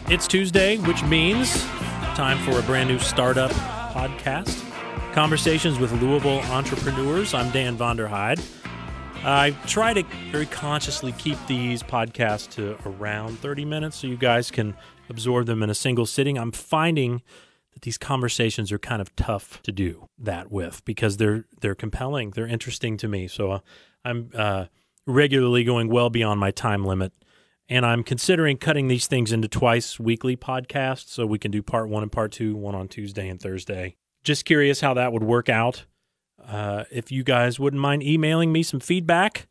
It's Tuesday, which means time for a brand new startup podcast. Conversations with Louisville entrepreneurs. I'm Dan Vonderheide. I try to very consciously keep these podcasts to around 30 minutes so you guys can absorb them in a single sitting. I'm finding that these conversations are kind of tough to do that with because they're compelling. They're interesting to me. So I'm regularly going well beyond my time limit. And I'm considering cutting these things into twice weekly podcasts so we can do part one and part two, one on Tuesday and Thursday. Just curious how that would work out. If you guys wouldn't mind emailing me some feedback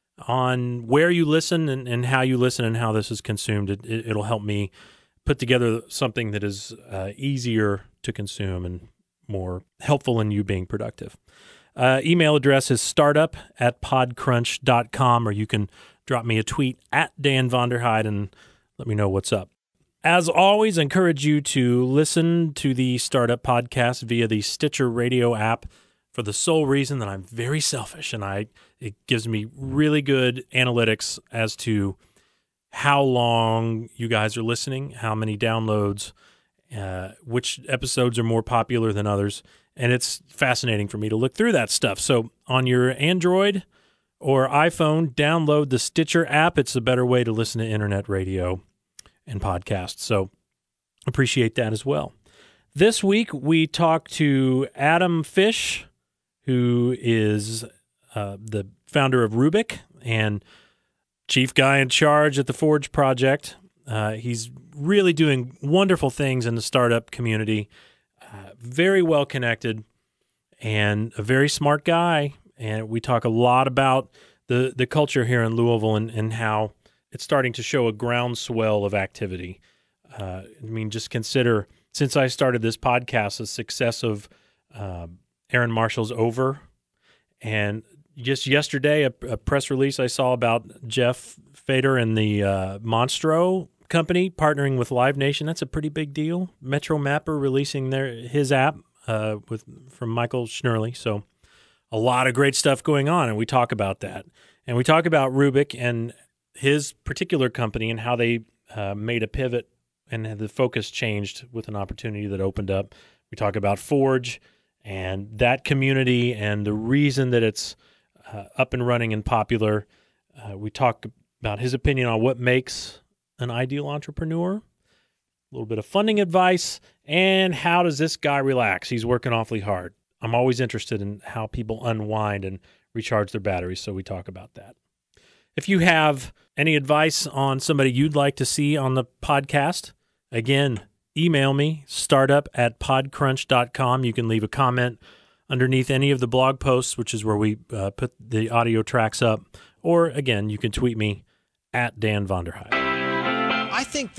on where you listen and how you listen and how this is consumed, it'll help me put together something that is easier to consume and more helpful in you being productive. Email address is startup@podcrunch.com, or you can drop me a tweet at Dan Vonderheide and let me know what's up. As always, I encourage you to listen to the Startup Podcast via the Stitcher Radio app for the sole reason that I'm very selfish, and it gives me really good analytics as to how long you guys are listening, how many downloads, which episodes are more popular than others, and it's fascinating for me to look through that stuff. So on your Android or iPhone, download the Stitcher app. It's a better way to listen to internet radio and podcasts. So appreciate that as well. This week, we talked to Adam Fish, who is the founder of Rubik and chief guy in charge at the Forge Project. He's really doing wonderful things in the startup community, very well connected, and a very smart guy. And we talk a lot about the culture here in Louisville and how it's starting to show a groundswell of activity. Just consider, since I started this podcast, the success of Aaron Marshall's Over. And just yesterday, a press release I saw about Jeff Fader and the Monstro company partnering with Live Nation. That's a pretty big deal. Metro Mapper releasing his app from Michael Schnurley. So a lot of great stuff going on, and we talk about that. And we talk about Rubik and his particular company and how they made a pivot and the focus changed with an opportunity that opened up. We talk about Forge and that community and the reason that it's up and running and popular. We talk about his opinion on what makes an ideal entrepreneur, a little bit of funding advice, and how does this guy relax? He's working awfully hard. I'm always interested in how people unwind and recharge their batteries, so we talk about that. If you have any advice on somebody you'd like to see on the podcast, again, email me, startup@podcrunch.com. You can leave a comment underneath any of the blog posts, which is where we put the audio tracks up. Or, again, you can tweet me at Dan Vonderheide. I think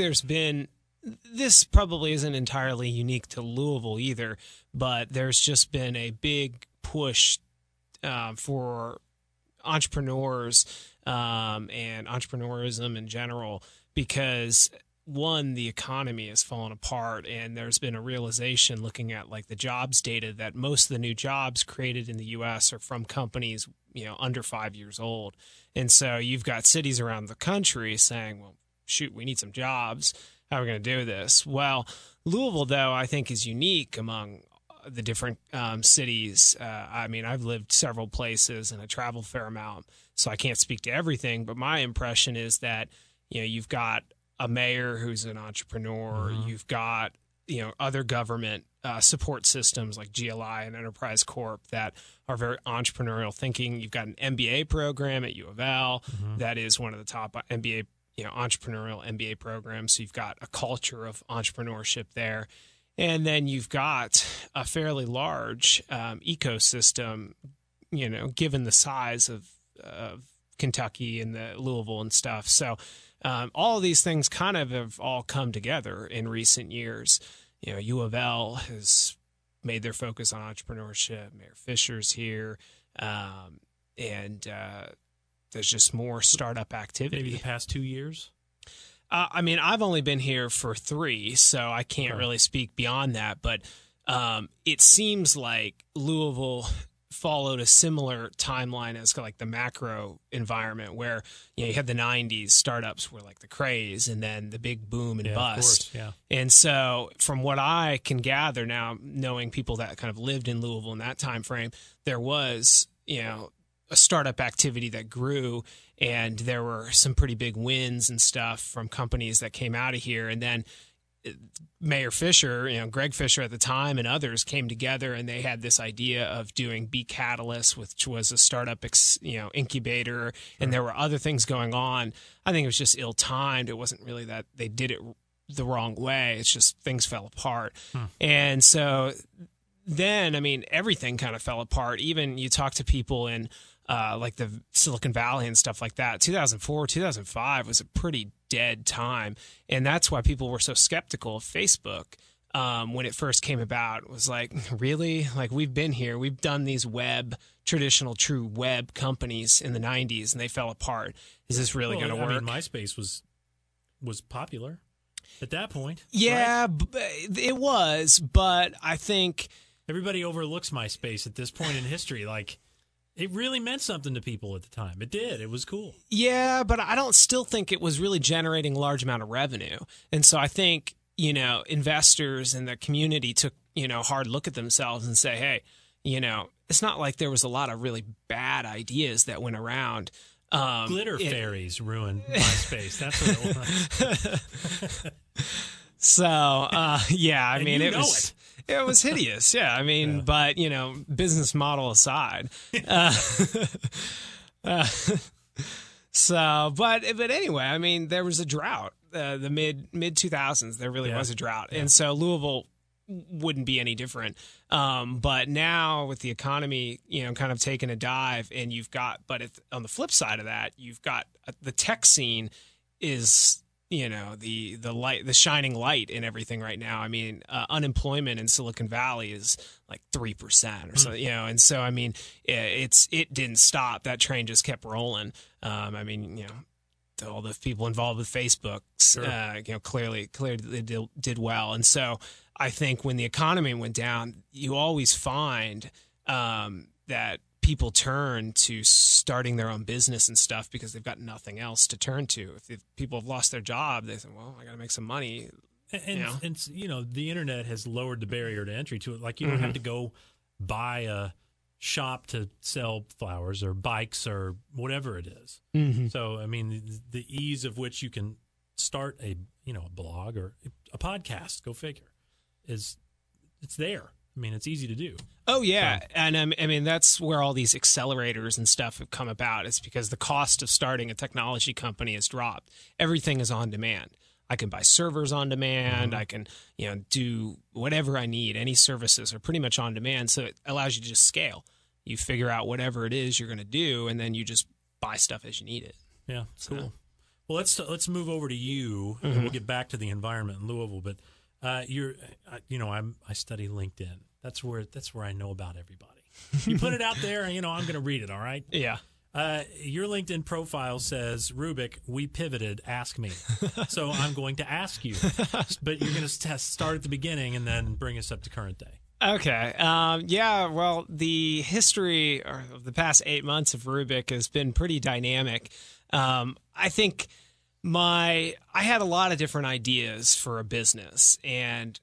this probably isn't entirely unique to Louisville either, but there's just been a big push for entrepreneurs and entrepreneurism in general because, one, the economy has fallen apart, and there's been a realization looking at like the jobs data that most of the new jobs created in the U.S. are from companies under 5 years old. And so you've got cities around the country saying, well, shoot, we need some jobs. How are we going to do this? Well, Louisville, though, I think is unique among the different cities. I've lived several places and I travel a fair amount, so I can't speak to everything. But my impression is that, you've got a mayor who's an entrepreneur. Mm-hmm. You've got, other government support systems like GLI and Enterprise Corp that are very entrepreneurial thinking. You've got an MBA program at U of L that is one of the top MBA entrepreneurial MBA programs. So you've got a culture of entrepreneurship there. And then you've got a fairly large ecosystem, given the size of Kentucky and the Louisville and stuff. So all of these things kind of have all come together in recent years. U of L has made their focus on entrepreneurship. Mayor Fisher's here. And there's just more startup activity. Maybe the past 2 years? I've only been here for 3, so I can't really speak beyond that. But it seems like Louisville followed a similar timeline as like the macro environment where, you had the 90s startups were like the craze and then the big boom and bust. Of course, yeah. And so from what I can gather now, knowing people that kind of lived in Louisville in that time frame, there was, a startup activity that grew, and there were some pretty big wins and stuff from companies that came out of here. And then Mayor Fisher, Greg Fisher at the time and others came together and they had this idea of doing B Catalyst, which was a startup, incubator. And there were other things going on. I think it was just ill-timed. It wasn't really that they did it the wrong way. It's just things fell apart. And so then, everything kind of fell apart. Even you talk to people in like the Silicon Valley and stuff like that. 2004, 2005 was a pretty dead time. And that's why people were so skeptical of Facebook when it first came about. It was like, really? Like, we've been here. We've done these traditional true web companies in the 90s, and they fell apart. Is this really going to work? MySpace was popular at that point. Yeah, right? It was. But I think everybody overlooks MySpace at this point in history. Like, it really meant something to people at the time. It did. It was cool. Yeah, but I don't still think it was really generating a large amount of revenue. And so I think, investors and the community took, a hard look at themselves and say, hey, it's not like there was a lot of really bad ideas that went around. Glitter fairies ruined MySpace. That's what it was. So, yeah, it was hideous. Yeah, yeah. But, business model aside. But anyway, there was a drought. The mid 2000s, there really was a drought. Yeah. And so Louisville wouldn't be any different. But now with the economy, kind of taking a dive, and on the flip side of that, you've got the tech scene is, the light, the shining light in everything right now. Unemployment in Silicon Valley is like 3% or so, and so, it didn't stop. That train just kept rolling. All the people involved with Facebook, sure. Clearly they did well. And so I think when the economy went down, you always find that people turn to starting their own business and stuff because they've got nothing else to turn to. If people have lost their job, they say, well, I got to make some money. And the internet has lowered the barrier to entry to it. Like, you don't have to go buy a shop to sell flowers or bikes or whatever it is. So, the ease of which you can start a blog or a podcast, go figure, it's there. It's easy to do. Oh, yeah. So, and that's where all these accelerators and stuff have come about. It's because the cost of starting a technology company has dropped. Everything is on demand. I can buy servers on demand. I can, do whatever I need. Any services are pretty much on demand. So it allows you to just scale. You figure out whatever it is you're going to do, and then you just buy stuff as you need it. Yeah, cool. Well, let's move over to you, and we'll get back to the environment in Louisville. But I study LinkedIn. That's where I know about everybody. You put it out there, and I'm going to read it. All right. Yeah. Your LinkedIn profile says, Rubik, we pivoted, ask me. So I'm going to ask you, but you're going to start at the beginning and then bring us up to current day. Okay. Well, the history of the past 8 months of Rubik has been pretty dynamic. I think I had a lot of different ideas for a business, and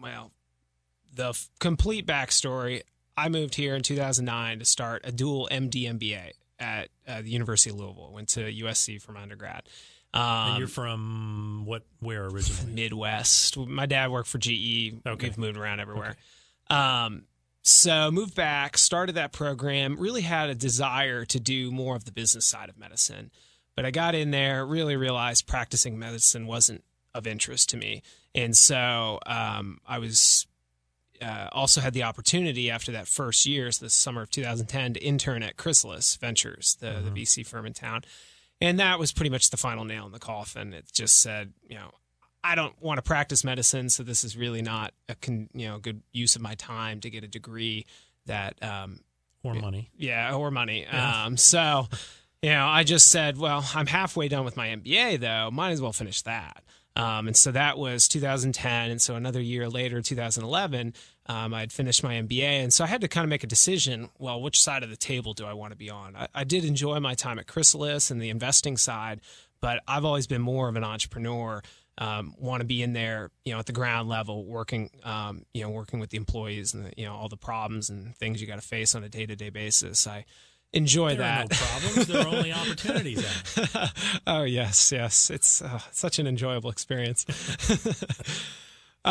the complete backstory, I moved here in 2009 to start a dual MD MBA at the University of Louisville. Went to USC for my undergrad. And you're from where originally? Midwest. My dad worked for GE. Okay. We've moved around everywhere. Okay. So moved back, started that program, really had a desire to do more of the business side of medicine. But I got in there, really realized practicing medicine wasn't of interest to me. And so I was also had the opportunity after that first year, so the summer of 2010, to intern at Chrysalis Ventures, the VC firm in town. And that was pretty much the final nail in the coffin. It just said, I don't want to practice medicine, so this is really not a good use of my time to get a degree that or money. Yeah, or money. Yeah. So I just said, well, I'm halfway done with my MBA, though. Might as well finish that. And so that was 2010. And so another year later, 2011, I'd finished my MBA. And so I had to kind of make a decision, well, which side of the table do I want to be on? I did enjoy my time at Chrysalis and the investing side, but I've always been more of an entrepreneur. Want to be in there, at the ground level, working with the employees and all the problems and things you got to face on a day-to-day basis. I enjoy that. There are no problems. There are only opportunities. Oh, yes. It's such an enjoyable experience. But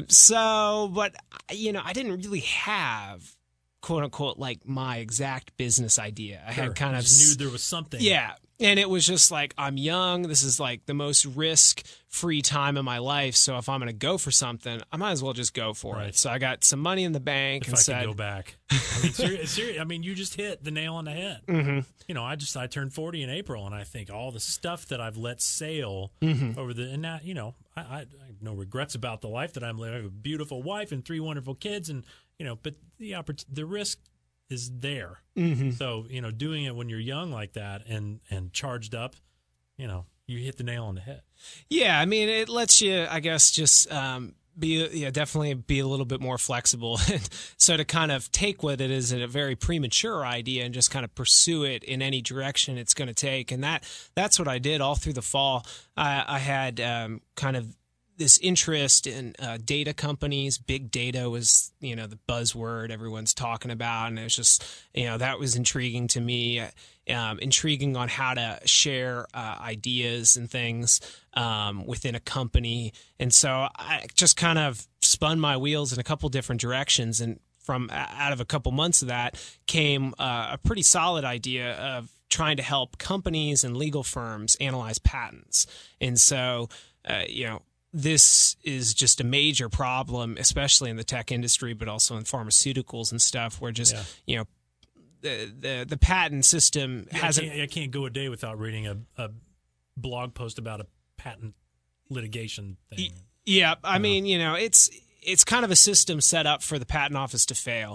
I didn't really have, quote unquote, like my exact business idea. I had kind of knew there was something. Yeah. And it was just like, I'm young. This is like the most risk-free time in my life. So if I'm going to go for something, I might as well just go for it. So I got some money in the bank and said, go back. I mean, seriously, you just hit the nail on the head. Mm-hmm. I turned 40 in April, and I think all the stuff that I've let sail over and now, I have no regrets about the life that I'm living. I have a beautiful wife and 3 wonderful kids, and but the risk is there. Mm-hmm. So, doing it when you're young like that and charged up, you hit the nail on the head. Yeah, I mean, it lets you, I guess, just definitely be a little bit more flexible. So to kind of take what it is a very premature idea and just kind of pursue it in any direction it's going to take. And that's what I did all through the fall. I had kind of this interest in data companies. Big data was, the buzzword everyone's talking about. And it was just, that was intriguing to me, intriguing on how to share ideas and things within a company. And so I just kind of spun my wheels in a couple different directions. And from out of a couple months of that came a pretty solid idea of trying to help companies and legal firms analyze patents. And so, this is just a major problem, especially in the tech industry, but also in pharmaceuticals and stuff, where just, the patent system hasn't... I can't go a day without reading a blog post about a patent litigation thing. Yeah, I mean, it's kind of a system set up for the patent office to fail.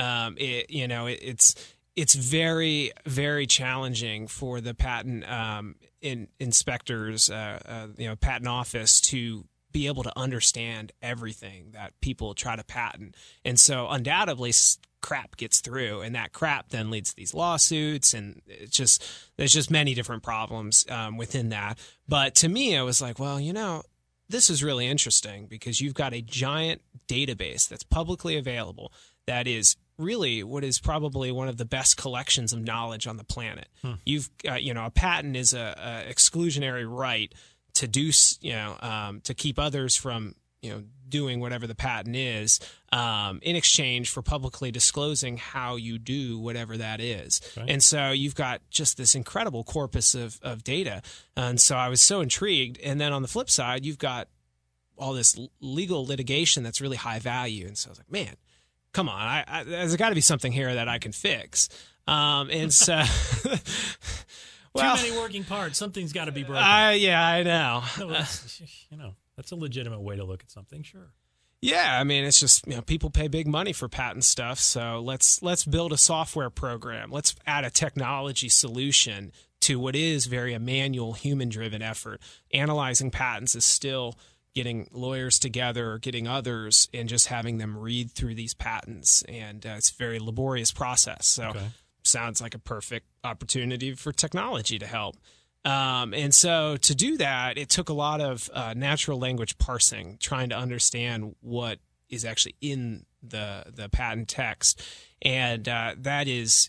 It's very, very challenging for the patent inspectors, patent office to be able to understand everything that people try to patent. And so undoubtedly crap gets through, and that crap then leads to these lawsuits, and there's just many different problems within that. But to me, I was like, well, this is really interesting because you've got a giant database that's publicly available that is really what is probably one of the best collections of knowledge on the planet. You've a patent is a exclusionary right to do, to keep others from, doing whatever the patent is, in exchange for publicly disclosing how you do whatever that is. Right. And so you've got just this incredible corpus of data. And so I was so intrigued. And then on the flip side, you've got all this legal litigation that's really high value. And so I was like, man, come on, there's got to be something here that I can fix. And so, well, too many working parts. Something's got to be broken. Yeah, I know. That's a legitimate way to look at something. Sure. Yeah, I mean, it's just people pay big money for patent stuff. So let's build a software program. Let's add a technology solution to what is very a manual, human-driven effort. Analyzing patents is still getting lawyers together, getting others, and just having them read through these patents. And it's a very laborious process. So sounds like a perfect opportunity for technology to help. And so to do that, it took a lot of natural language parsing, trying to understand what is actually in the patent text. And that is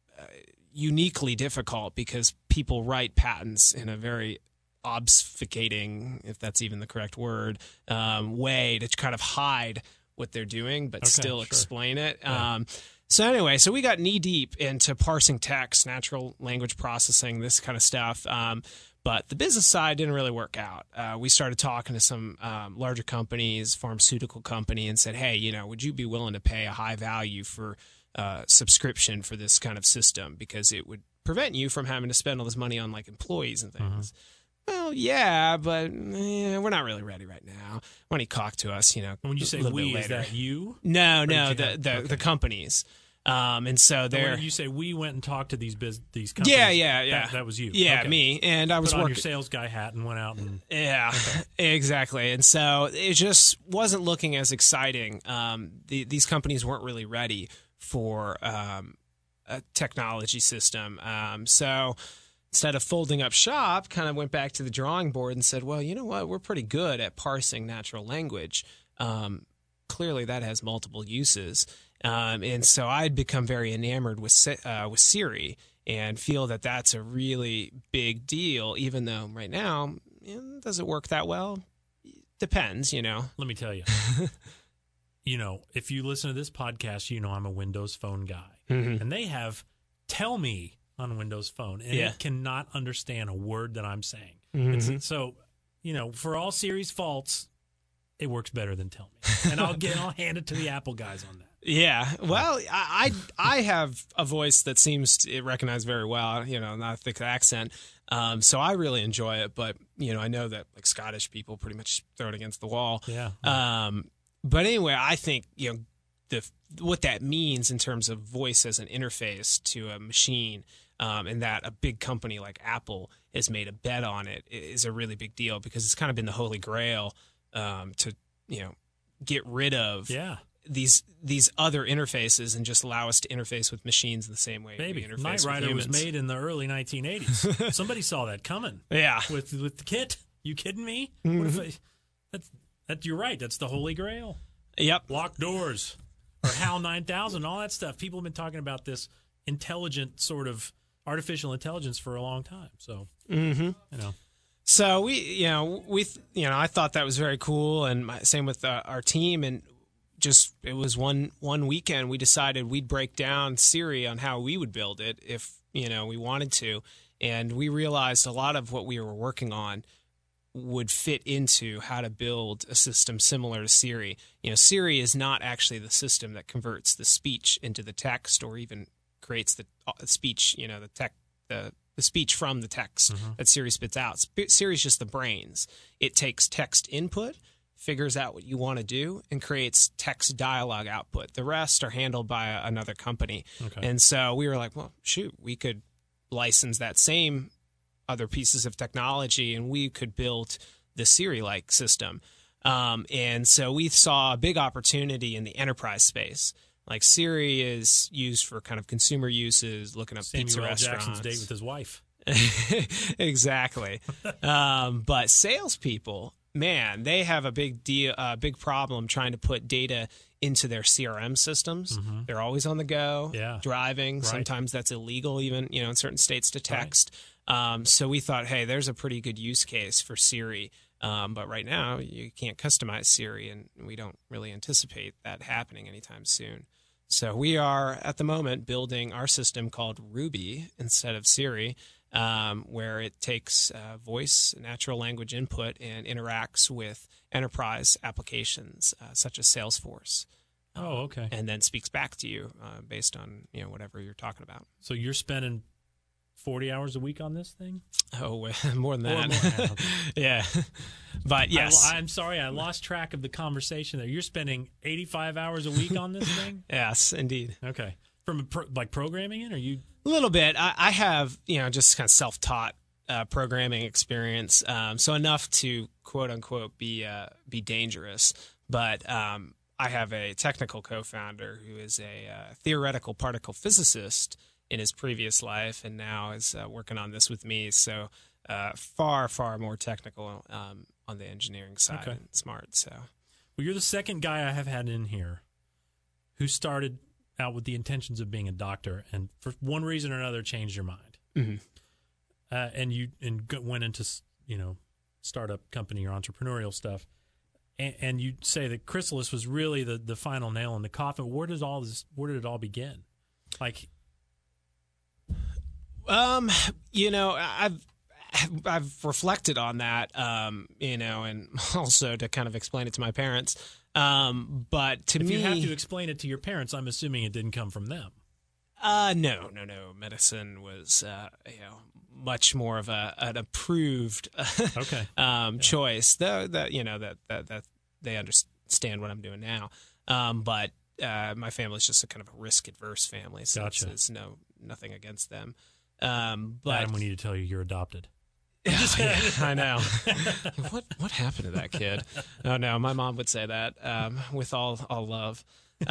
uniquely difficult because people write patents in a very obfuscating, if that's even the correct word, way to kind of hide what they're doing, but still explain it. Yeah. So anyway, we got knee deep into parsing text, natural language processing, this kind of stuff. But the business side didn't really work out. We started talking to some larger companies, pharmaceutical company, and said, hey, would you be willing to pay a high value for subscription for this kind of system? Because it would prevent you from having to spend all this money on like employees and things. Well, yeah, but we're not really ready right now. When he talked to us, When you say we, is that you? No, the companies. And so And there. when you say we went and talked to these companies, Yeah. that was you. Yeah, Okay. me. And I was Put on working. your sales guy hat and went out and Yeah, exactly. And so it just wasn't looking as exciting. These companies weren't really ready for a technology system. So instead of folding up shop, kind of went back to the drawing board and said, well, you know what? We're pretty good at parsing natural language. Clearly, that has multiple uses. And so I'd become very enamored with Siri and feel that that's a really big deal, even though right now, does it work that well? Depends, let me tell you. If you listen to this podcast, I'm a Windows Phone guy. Mm-hmm. And they have Tell Me on Windows Phone, and it cannot understand a word that I'm saying. Mm-hmm. So, for all Siri's faults, it works better than Tell Me. And I'll hand it to the Apple guys on that. Yeah, well, I have a voice that seems to recognize very well, not a thick accent. So I really enjoy it, but I know that like Scottish people pretty much throw it against the wall. Yeah. But anyway, I think what that means in terms of voice as an interface to a machine, and that a big company like Apple has made a bet on it is a really big deal, because it's kind of been the holy grail to get rid of these other interfaces and just allow us to interface with machines in the same way we interface Knight Rider with humans. was made in the early 1980s. Somebody saw that coming. Yeah, with the kit. You kidding me? Mm-hmm. What if you're right. That's the holy grail. Yep. Locked doors or HAL 9000, all that stuff. People have been talking about this intelligent sort of artificial intelligence for a long time. So, So I thought that was very cool, and same with our team. And just it was one weekend we decided we'd break down Siri on how we would build it if we wanted to, and we realized a lot of what we were working on would fit into how to build a system similar to Siri. Siri is not actually the system that converts the speech into the text or even creates the speech, the speech from the text that Siri spits out. Siri's just the brains. It takes text input, figures out what you want to do, and creates text dialogue output. The rest are handled by another company. Okay. And so we were like, well, shoot, we could license that same other pieces of technology, and we could build the Siri-like system. And so we saw a big opportunity in the enterprise space. Like Siri is used for kind of consumer uses, looking up pizza Samuel L. restaurants. Jackson's date with his wife. Exactly. But salespeople, man, they have a big problem trying to put data into their CRM systems. Mm-hmm. They're always on the go, driving. Right. Sometimes that's illegal, even in certain states, to text. Right. So we thought, hey, there's a pretty good use case for Siri. But right now, you can't customize Siri, and we don't really anticipate that happening anytime soon. So we are, at the moment, building our system called Ruby instead of Siri, where it takes voice, natural language input, and interacts with enterprise applications such as Salesforce. Okay. And then speaks back to you based on whatever you're talking about. So you're spending 40 hours a week on this thing? Oh, more than that. Okay. Yeah. But yes. I'm sorry, I lost track of the conversation there. You're spending 85 hours a week on this thing? Yes, indeed. Okay. From programming it, or you? A little bit. I have, just kind of self-taught programming experience, so enough to quote unquote be dangerous. But I have a technical co-founder who is a theoretical particle physicist in his previous life, and now is working on this with me. So far more technical on the engineering side, and smart. So, well, you're the second guy I have had in here who started out with the intentions of being a doctor, and for one reason or another changed your mind. Mm-hmm. And went into startup company or entrepreneurial stuff. And you say that Chrysalis was really the final nail in the coffin. Where did it all begin? Like, I've reflected on that, and also to kind of explain it to my parents. But to if me, you have to explain it to your parents, I'm assuming it didn't come from them. No. Medicine was, much more of an approved choice. Though that they understand what I'm doing now. But my family's just a kind of a risk-adverse family, so Gotcha. it's nothing against them. But Adam, we need to tell you you're adopted. yeah, I know. What happened to that kid? Oh no, my mom would say that with all love.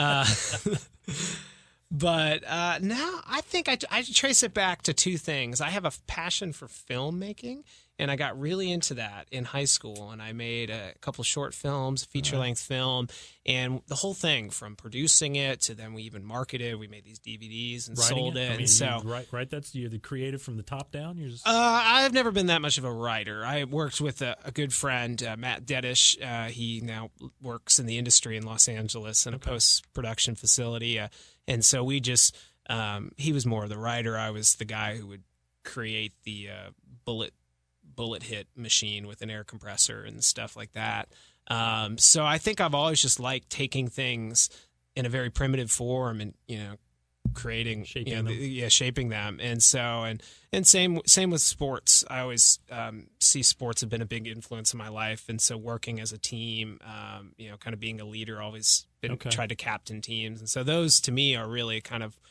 But no, I think I trace it back to two things. I have a passion for filmmaking, and I got really into that in high school. And I made a couple short films, feature-length film, and the whole thing from producing it to then we even marketed. We made these DVDs and sold it. I mean, and so, right. That's you're the creative from the top down. You're just I've never been that much of a writer. I worked with a good friend, Matt Dedish. He now works in the industry in Los Angeles in a post-production facility. And so we just, he was more of the writer. I was the guy who would create the bullet hit machine with an air compressor and stuff like that. So I think I've always just liked taking things in a very primitive form and, creating, shaping them. And so, and same with sports. I always see sports have been a big influence in my life. And so working as a team, kind of being a leader, always been tried to captain teams. And so those to me are really kind of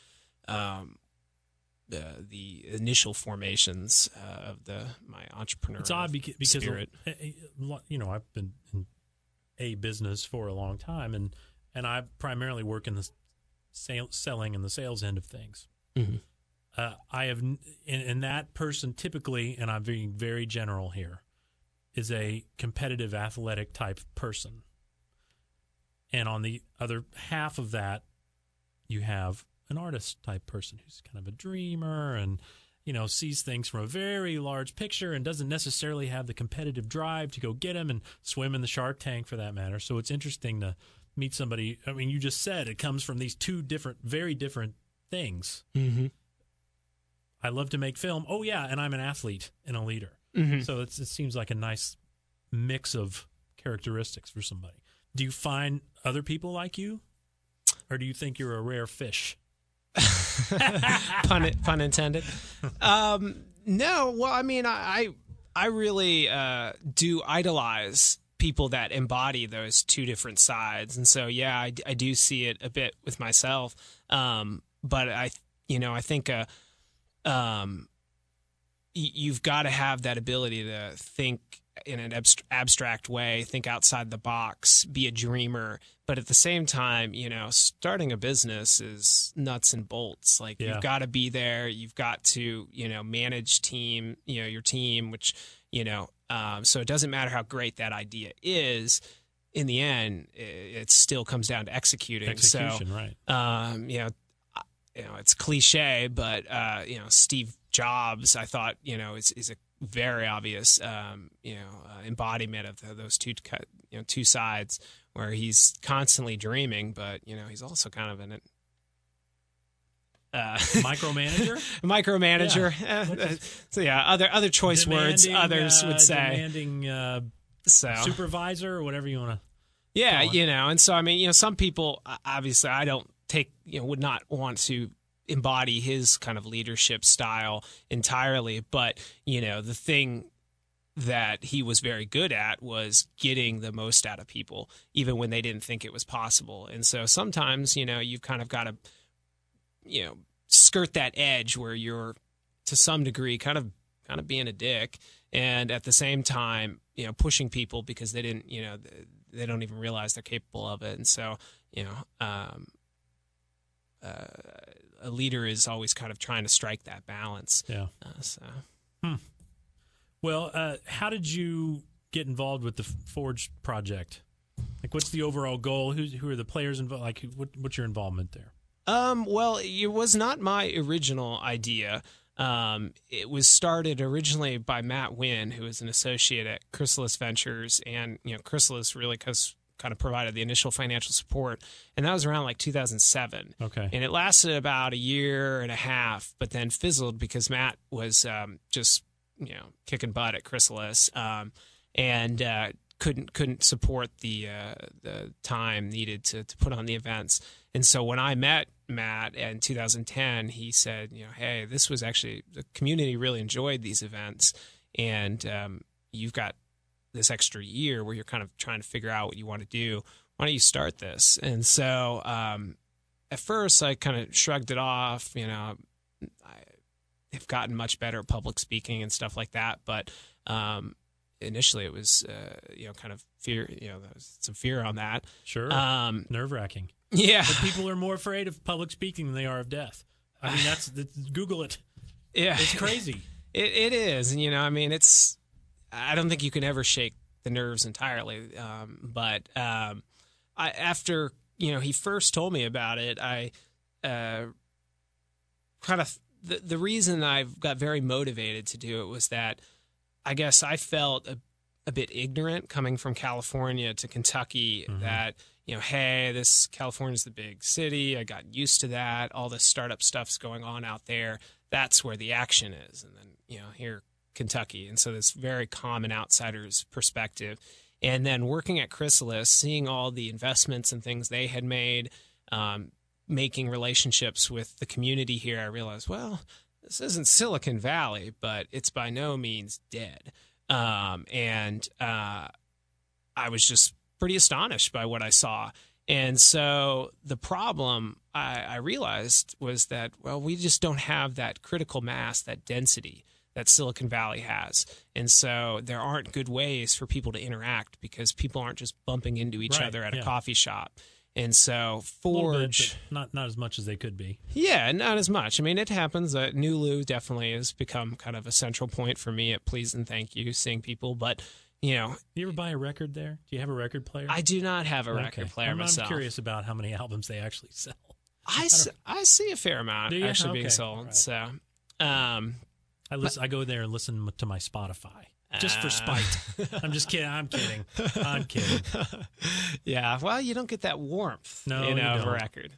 the initial formations of my entrepreneurial It's odd because spirit. I've been in a business for a long time, and I primarily work in the selling and the sales end of things. Mm-hmm. I have, and that person typically, and I'm being very general here, is a competitive athletic type person. And on the other half of that, you have an artist type person who's kind of a dreamer and, sees things from a very large picture and doesn't necessarily have the competitive drive to go get them and swim in the Shark Tank for that matter. So it's interesting to meet somebody. I mean, you just said it comes from these two very different things. Mm-hmm. I love to make film. Oh, yeah, and I'm an athlete and a leader. Mm-hmm. So it seems like a nice mix of characteristics for somebody. Do you find other people like you, or do you think you're a rare fish? Pun intended. No, well, I mean, I really do idolize people that embody those two different sides, and so yeah, I do see it a bit with myself. But I think you've got to have that ability to think in an abstract way, think outside the box, be a dreamer. But at the same time, starting a business is nuts and bolts. Like you've got to be there. You've got to, manage your team, which, so it doesn't matter how great that idea is. In the end, it still comes down to executing. Execution, so, right. It's cliche, but, Steve Jobs, I thought, is a very obvious, embodiment of those two sides, where he's constantly dreaming, but he's also kind of an micromanager. Yeah. So yeah, other choice words others would say. Demanding supervisor or whatever you want to. Yeah, and so I mean, some people obviously I don't would not want to embody his kind of leadership style entirely, but the thing that he was very good at was getting the most out of people, even when they didn't think it was possible. And so sometimes, you've kind of got to, skirt that edge where you're to some degree kind of being a dick, and at the same time, pushing people because they didn't, they don't even realize they're capable of it. And so, a leader is always kind of trying to strike that balance. Yeah. So. Well, how did you get involved with the Forge project? Like, what's the overall goal? Who are the players involved? Like, what's your involvement there? Well, it was not my original idea. It was started originally by Matt Wynn, who is an associate at Chrysalis Ventures, and Chrysalis really kind of provided the initial financial support, and that was around like 2007. Okay, and it lasted about a year and a half, but then fizzled because Matt was just kicking butt at Chrysalis, and couldn't support the time needed to put on the events. And so when I met Matt in 2010, he said, hey, this was actually, the community really enjoyed these events, and you've got this extra year where you're kind of trying to figure out what you want to do. Why why don't you start this? And so at first I kind of shrugged it off. I have gotten much better at public speaking and stuff like that, but initially it was kind of fear. There was some fear on that. Sure, nerve-wracking. Yeah, but people are more afraid of public speaking than they are of death. I mean, that's Google it. Yeah, it's crazy. It is, and it's. I don't think you can ever shake the nerves entirely, but after he first told me about it, I kind of the reason I got very motivated to do it was that I guess I felt a bit ignorant coming from California to Kentucky. Mm-hmm. That hey, this California's the big city. I got used to that. All this startup stuff's going on out there. That's where the action is, and then here Kentucky, and so this very common outsider's perspective. And then working at Chrysalis, seeing all the investments and things they had made, making relationships with the community here, I realized, well, this isn't Silicon Valley, but it's by no means dead. And I was just pretty astonished by what I saw. And so the problem I realized was that, well, we just don't have that critical mass, that density that Silicon Valley has. And so there aren't good ways for people to interact because people aren't just bumping into each other at a coffee shop. And so Forge... Bit, not as much as they could be. Yeah, not as much. I mean, it happens. Nulu definitely has become kind of a central point for me at Please and Thank You, seeing people. But, you ever buy a record there? Do you have a record player? I do not have a record player myself. I'm curious about how many albums they actually sell. I see a fair amount actually being sold. Right. So... I go there and listen to my Spotify just for spite. I'm just kidding. I'm kidding. Yeah. Well, you don't get that warmth, of a record.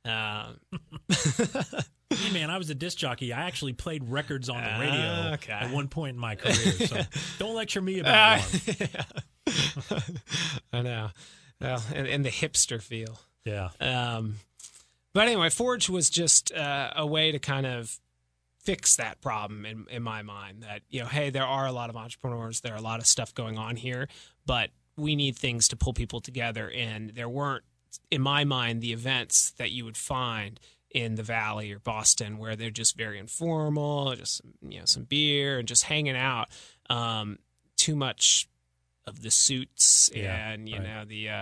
Hey, man, I was a disc jockey. I actually played records on the radio at one point in my career. So don't lecture me about one. I know. Well, and the hipster feel. Yeah. But anyway, Forge was just a way to kind of fix that problem in my mind that, hey, there are a lot of entrepreneurs, there are a lot of stuff going on here, but we need things to pull people together. And there weren't, in my mind, the events that you would find in the Valley or Boston where they're just very informal, just, some beer and just hanging out. Too much of the suits and, the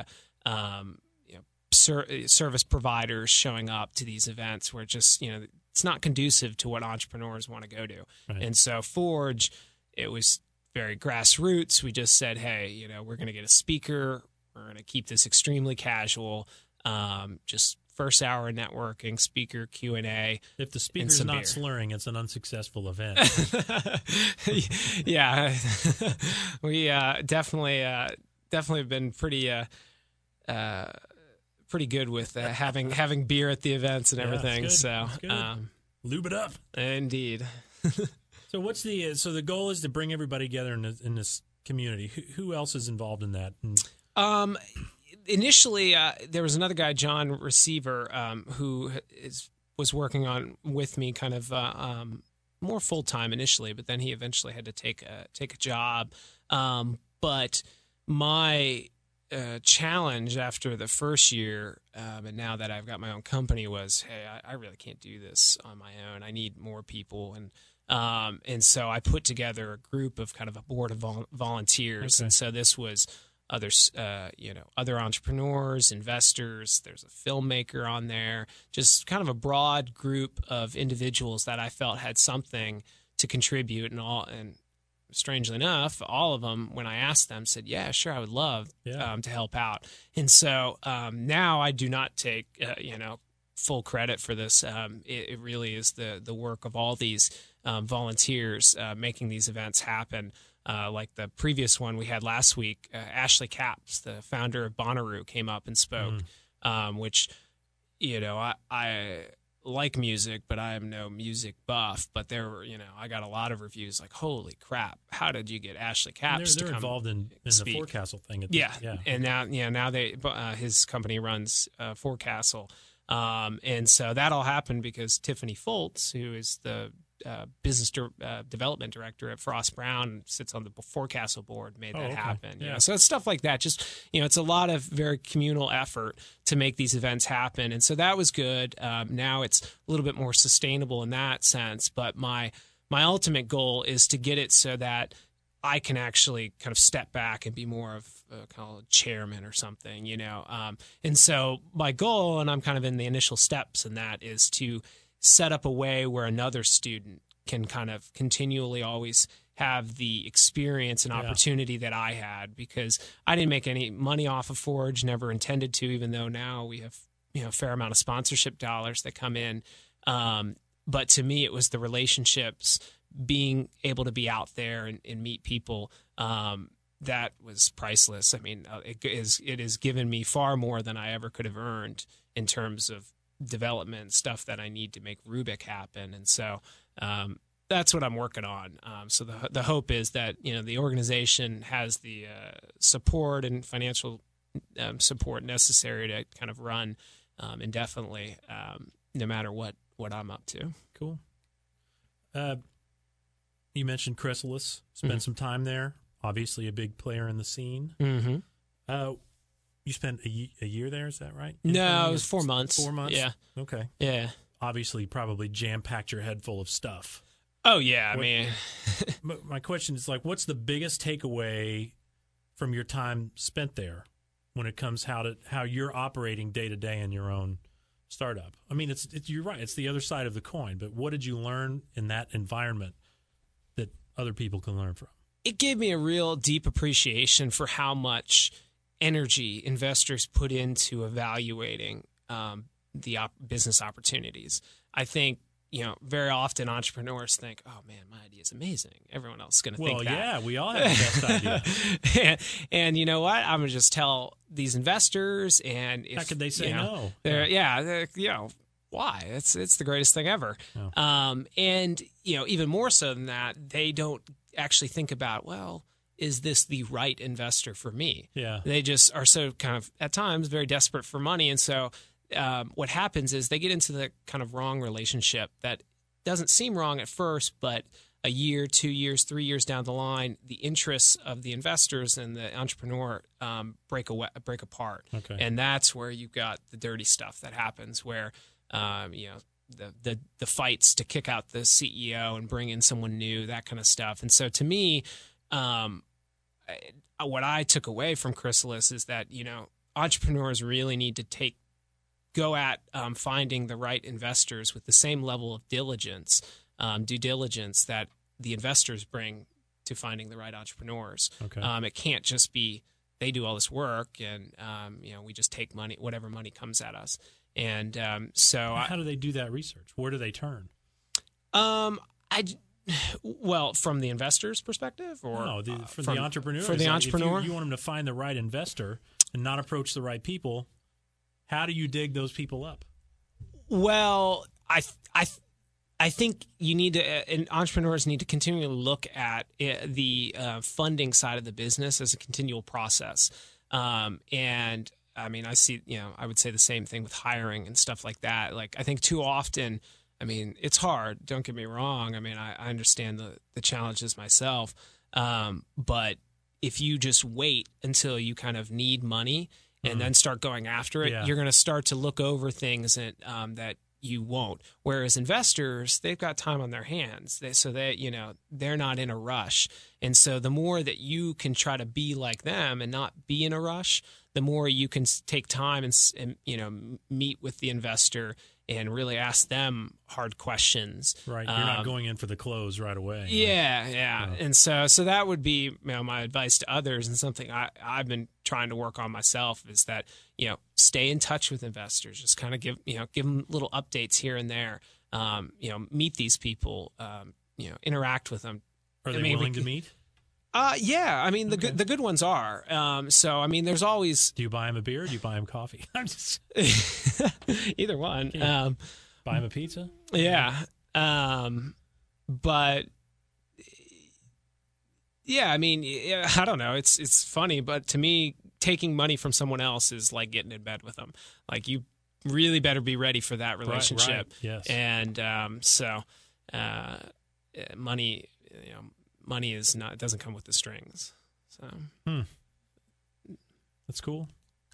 service providers showing up to these events where just, it's not conducive to what entrepreneurs want to go to. Right. And so Forge, it was very grassroots. We just said, hey, we're going to get a speaker. We're going to keep this extremely casual. Just first hour networking, speaker, Q&A. If the speaker's not slurring, it's an unsuccessful event. Yeah. We definitely have been pretty good with having beer at the events and everything. So lube it up. Indeed. So the goal is to bring everybody together in this community. Who else is involved in that? Initially, there was another guy, John Receiver, who was working on with me kind of more full time initially, but then he eventually had to take a job. But my challenge after the first year, and now that I've got my own company, was, hey, I really can't do this on my own. I need more people, and so I put together a group of kind of a board of volunteers, and so this was others, other entrepreneurs, investors. There's a filmmaker on there, just kind of a broad group of individuals that I felt had something to contribute, and strangely enough, all of them, when I asked them, said, yeah, sure, I would love to help out. And so now I do not take, full credit for this. It really is the work of all these volunteers making these events happen. Like the previous one we had last week, Ashley Capps, the founder of Bonnaroo, came up and spoke, which, I like music, but I am no music buff. But there were, I got a lot of reviews like, holy crap, how did you get Ashley Capps to come involved in the Forecastle thing? And now his company runs Forecastle. And so that all happened because Tiffany Foltz, who is the business development director at Frost Brown, sits on the Forecastle board, made that happen. Yeah. So it's stuff like that. Just, it's a lot of very communal effort to make these events happen. And so that was good. Now it's a little bit more sustainable in that sense. But my ultimate goal is to get it so that I can actually kind of step back and be more of a chairman or something, And so my goal, and I'm kind of in the initial steps in that, is to set up a way where another student can kind of continually always have the experience and opportunity that I had, because I didn't make any money off of Forge, never intended to, even though now we have a fair amount of sponsorship dollars that come in. But to me, it was the relationships, being able to be out there and meet people, that was priceless. I mean, it has given me far more than I ever could have earned in terms of development stuff that I need to make Rubik happen. And so that's what I'm working on. So the hope is that, the organization has the support and financial support necessary to kind of run indefinitely, no matter what I'm up to. Cool. You mentioned Chrysalis. Spent some time there. Obviously a big player in the scene. Mm-hmm. You spent a year there, is that right? No, it was 4 months. 4 months? Yeah. Okay. Yeah. Obviously, probably jam-packed your head full of stuff. Oh, yeah. I mean... My question is, what's the biggest takeaway from your time spent there when it comes how you're operating day-to-day in your own startup? I mean, you're right. It's the other side of the coin. But what did you learn in that environment that other people can learn from? It gave me a real deep appreciation for how much energy investors put into evaluating the business opportunities. I think, very often entrepreneurs think, oh, man, my idea is amazing. Everyone else is going to think that. Well, yeah, we all have the best idea. and you know what? I'm going to just tell these investors, and if, how could they say no? They're, why? It's the greatest thing ever. Oh. And, even more so than that, they don't actually think about, well, is this the right investor for me? Yeah. They just are so kind of, at times, very desperate for money. And so what happens is they get into the kind of wrong relationship that doesn't seem wrong at first, but a year, 2 years, 3 years down the line, the interests of the investors and the entrepreneur break apart. Okay. And that's where you've got the dirty stuff that happens, where the fights to kick out the CEO and bring in someone new, that kind of stuff. And so to me, what I took away from Chrysalis is that, entrepreneurs really need to go at finding the right investors with the same level of due diligence that the investors bring to finding the right entrepreneurs. Okay. It can't just be they do all this work and we just take money, whatever money comes at us. And so how do they do that research? Where do they turn? Well, from the investor's perspective, or from the entrepreneur. For the entrepreneur, if you want them to find the right investor and not approach the right people. How do you dig those people up? Well, I think you need to, and entrepreneurs need to continually look at the funding side of the business as a continual process. And I mean, I see, I would say the same thing with hiring and stuff like that. Like, I think too often, I mean, it's hard. Don't get me wrong. I mean, I understand the challenges myself. But if you just wait until you kind of need money and then start going after it, you're going to start to look over things that you won't. Whereas investors, they've got time on their hands, so they're not in a rush. And so the more that you can try to be like them and not be in a rush, the more you can take time and meet with the investor and really ask them hard questions. Right, you're not going in for the close right away. Yeah. And so that would be my advice to others, and something I've been trying to work on myself is that stay in touch with investors. Just kind of give them little updates here and there. Meet these people. Interact with them. Are they willing to meet? Yeah, I mean the good ones are. So I mean, there's always. Do you buy him a beer? Or do you buy him coffee? I'm just either one. Buy him a pizza. Yeah, but yeah, I mean, I don't know. It's funny, but to me, taking money from someone else is like getting in bed with them. Like, you really better be ready for that relationship. Right. Yes. And so. money, money is not, it doesn't come with the strings. So that's cool.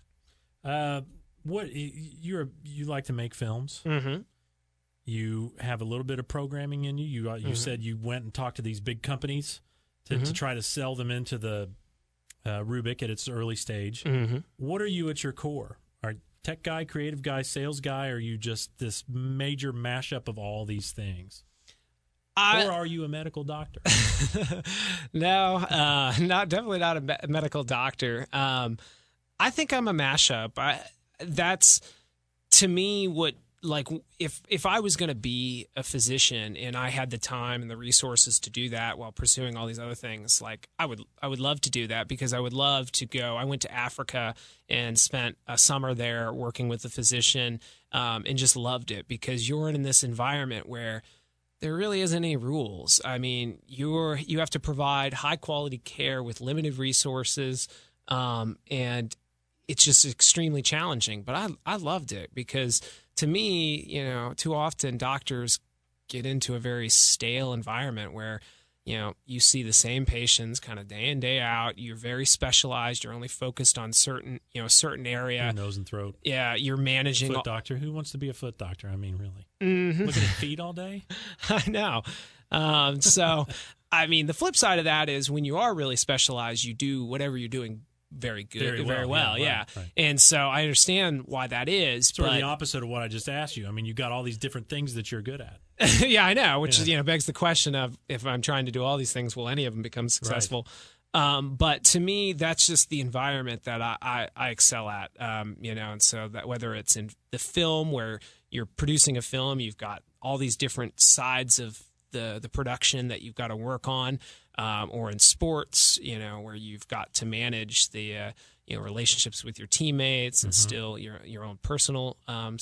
What you like to make films? Mm-hmm. You have a little bit of programming in you. You said you went and talked to these big companies to try to sell them into the Rubik at its early stage. Mm-hmm. What are you at your core? Are tech guy, creative guy, sales guy? Or are you just this major mashup of all these things? Or are you a medical doctor? No, definitely not a medical doctor. I think I'm a mashup. That's to me what, like, if I was going to be a physician and I had the time and the resources to do that while pursuing all these other things, like I would love to do that, because I would love to go. I went to Africa and spent a summer there working with a physician, and just loved it, because you're in this environment where there really isn't any rules. I mean, you have to provide high quality care with limited resources, and it's just extremely challenging. But I loved it, because to me, too often doctors get into a very stale environment where, you see the same patients kind of day in, day out. You're very specialized. You're only focused on certain area. Your nose and throat. Yeah, you're managing. Foot doctor. Who wants to be a foot doctor? I mean, really? Mm-hmm. Looking at feet all day? I know. So, I mean, the flip side of that is when you are really specialized, you do whatever you're doing very good, very well. Yeah. Right. And so I understand why that is. Sort of the opposite of what I just asked you. I mean, you got all these different things that you're good at. Yeah, I know, which is, begs the question of, if I'm trying to do all these things, will any of them become successful? Right. But to me, that's just the environment that I excel at, and so that whether it's in the film where you're producing a film, you've got all these different sides of the production that you've got to work on, or in sports, where you've got to manage the relationships with your teammates and still your own personal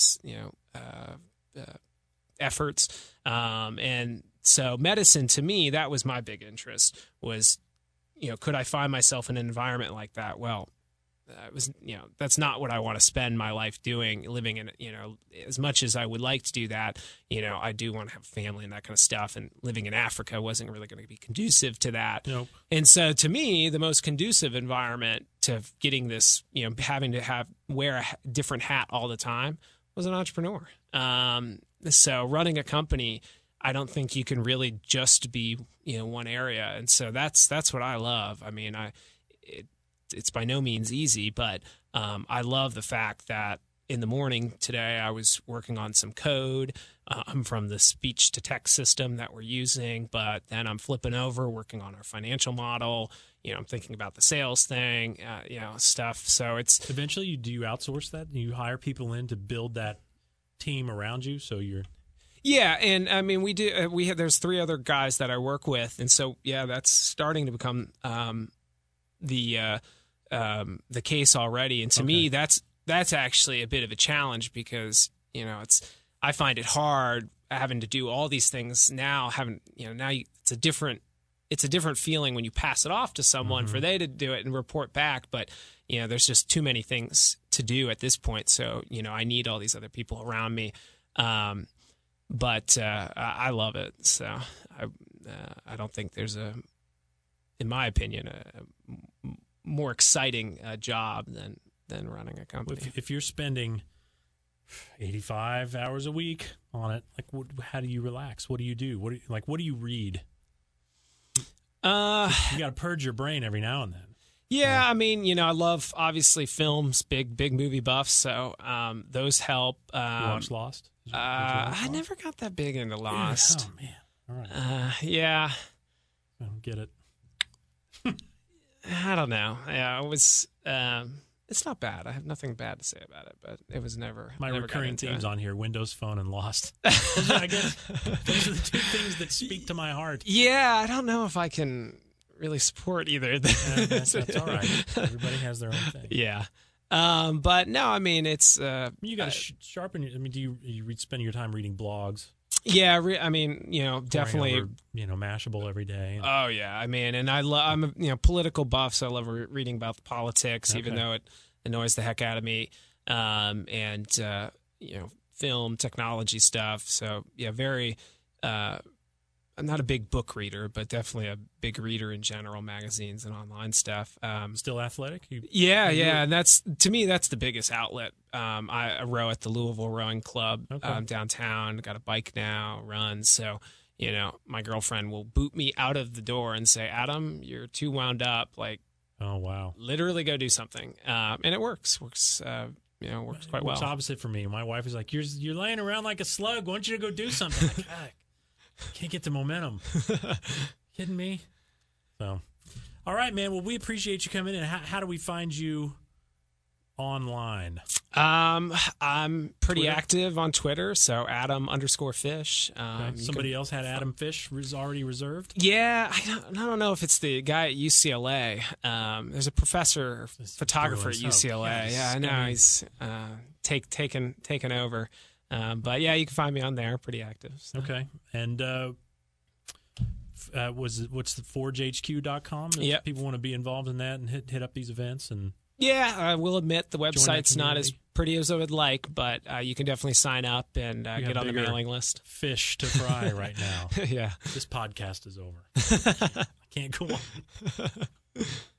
efforts. And so medicine, to me, that was my big interest, was, could I find myself in an environment like that? Well, it was, that's not what I want to spend my life doing, living in, as much as I would like to do that, I do want to have family and that kind of stuff. And living in Africa wasn't really going to be conducive to that. Nope. And so to me, the most conducive environment to getting this, having to wear a different hat all the time, was an entrepreneur. So running a company, I don't think you can really just be, one area. And so that's what I love. I mean, it's by no means easy, but I love the fact that in the morning today, I was working on some code from the speech to text system that we're using, but then I'm flipping over, working on our financial model. I'm thinking about the sales thing, stuff. So it's eventually, do you outsource that? Do you hire people in to build that team around you? So you're. Yeah, and I mean, we do. There's 3 other guys that I work with, and so that's starting to become the case already. And to me, that's actually a bit of a challenge, because I find it hard having to do all these things now. It's a different feeling when you pass it off to someone for they to do it and report back. But there's just too many things to do at this point. So I need all these other people around me. But I love it. So I don't think there's in my opinion, a more exciting job than running a company. If you're spending 85 hours a week on it, like, how do you relax? What do you do? What do you read? You got to purge your brain every now and then. Yeah, I mean, I love, obviously, films, big movie buffs, so those help. You watch Lost? I never got that big into Lost. Oh, man. All right. Yeah. I don't get it. I don't know. Yeah, it was. It's not bad. I have nothing bad to say about it, but it was never. My never recurring themes on here: Windows Phone and Lost. I guess those are the 2 things that speak to my heart. Yeah, I don't know if I can really support either. That's all right. Everybody has their own thing. Yeah. But no, I mean, it's you got to sharpen. I mean, do you spend your time reading blogs? Yeah, I mean, definitely, over, Mashable every day. Oh yeah, I mean, and I'm a political buff, so I love reading about the politics, even though it annoys the heck out of me. And film technology stuff. So yeah, very not a big book reader, but definitely a big reader in general, magazines and online stuff. Still athletic? Yeah, and that's, to me, that's the biggest outlet. I row at the Louisville Rowing Club downtown. Got a bike now, run. So, my girlfriend will boot me out of the door and say, Adam, you're too wound up. Like, oh, wow. Literally go do something. And it works quite well. It's opposite for me. My wife is like, you're laying around like a slug. Why don't you go do something? Like, can't get the momentum. Kidding me? So, all right, man. Well, we appreciate you coming in. How do we find you online? I'm pretty active on Twitter, so Adam_Fish. Somebody else had Adam Fish already reserved? Yeah, I don't know if it's the guy at UCLA. There's a professor, photographer at UCLA. Yeah, I know. He's taken over. But yeah, you can find me on there. Pretty active. So. Okay. And what's the forgehq.com? If people want to be involved in that and hit up these events and. Yeah, I will admit the website's not as pretty as I would like, but you can definitely sign up and get on the mailing list. Fish to fry right now. Yeah. This podcast is over. I can't go on.